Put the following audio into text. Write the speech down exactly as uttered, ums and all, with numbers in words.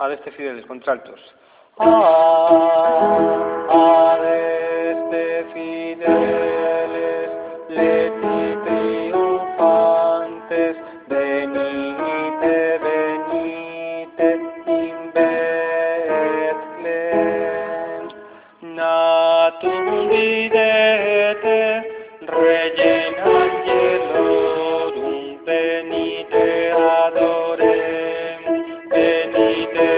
Adeste fideles, contraltos. Adeste fideles, leti triunfantes, venite, venite, in Bethlem. Natum videte, regem angelorum, venite adorem, venite